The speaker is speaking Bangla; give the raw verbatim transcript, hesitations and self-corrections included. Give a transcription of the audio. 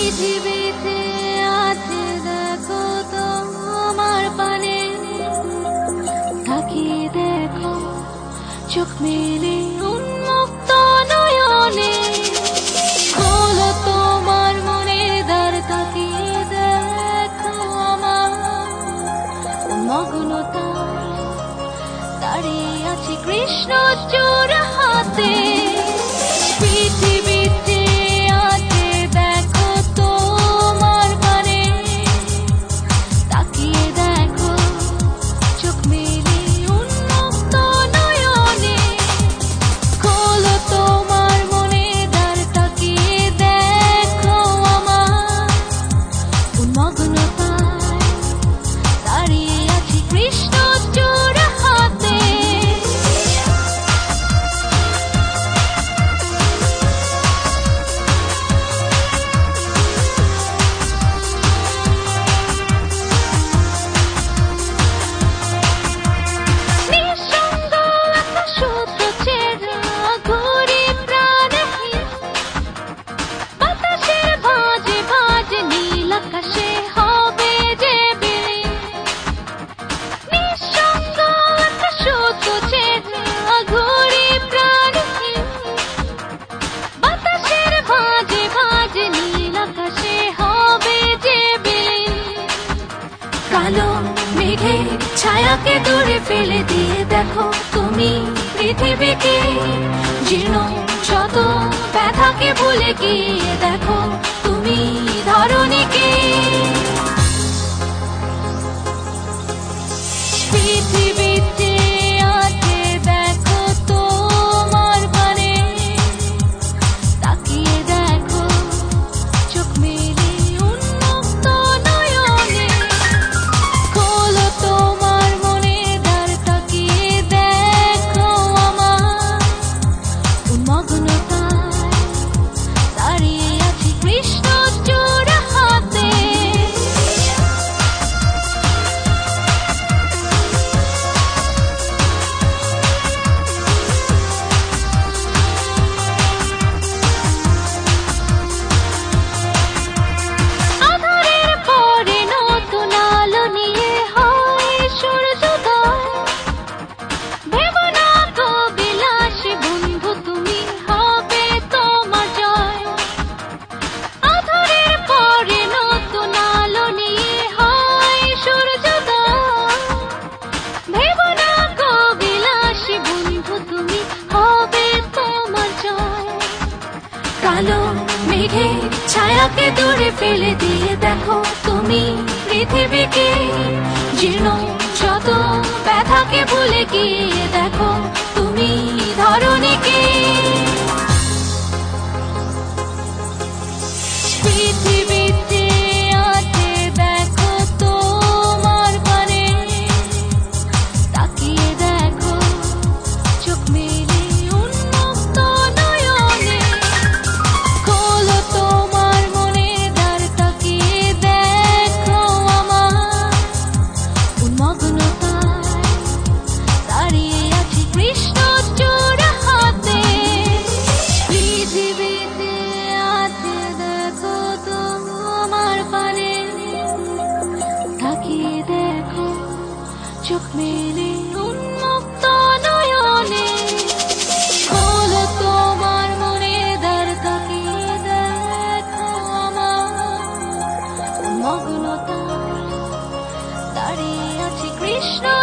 পৃথিবীতে আছে দেখো তোমার পানে, তাকিয়ে দেখো চোখ মেলে উন্মুক্ত নয়নে। খোলো তোমার মনের দ্বার, তাকিয়ে দেখো আমার মগ্নতায় দাঁড়িয়ে আছে কৃষ্ণ চূড় হাতে। পৃথিবীতে আছে দেখো তোমার পানে, তাকিয়ে দেখো চোখ মেলে উন্মুক্ত নয়নে। খোলো তোমার মনের দ্বার, তাকিয়ে দেখো আমার উন্মগ্নতায় দাঁড়িয়ে আছে কৃষ্ণ চূড় হাতে। কালো মেঘে ছায়াকে দূরে ফেলে দিয়ে দেখো তুমি পৃথিবীকে, জীর্ণ শত ব্যথাকে ভুলে গিয়ে দেখো তুমি ধরণীকে। পৃথিবীতে আছে দেখো তোমার পানে, তাকিয়ে দেখো চোখ মেলে উন্মুক্ত নয়নে। খোলো তোমার মনের দ্বার, তাকিয়ে দেখো আমার উন্মগ্নতায় দাঁড়িয়ে আছে কৃষ্ণ চূড় হাতে। আধারের পরে নতুন আলো নিয়ে হয় সূর্যোদয়। ভেবো না গো বিলাসী বন্ধু, তুমি হবে তোমার জয়। আধারের পরে নতুন আলো নিয়ে হয় সূর্যোদয়। ভেবো না গো বিলাসী বন্ধু, তুমি হবে তোমার জয়। কালো মেঘে ছায়াকে দূরে ফেলে দিয়ে দেখো তুমি পৃথিবীকে, জীর্ণ শত ব্যথাকে ভুলে গিয়ে দেখো তুমি ধরণীকে। পৃথিবীতে আছে দেখো তোমার পানে, তাকিয়ে দেখো চোখ মেলে উন্মুক্ত নয়নে। খোলো তোমার মনের দ্বার, তাকিয়ে দেখো আমার উন্মগ্নতায় দাঁড়িয়ে আছে কৃষ্ণ চূড় হাতে। পৃথিবীতে আছে দেখো তোমার পানে, তাকিয়ে দেখো চোখ মেলে উন্মুক্ত নয়নে। খোলো তোমার মনের দ্বার, তাকিয়ে দেখো আমার মগ্নতায় দাঁড়িয়ে আছে কৃষ্ণ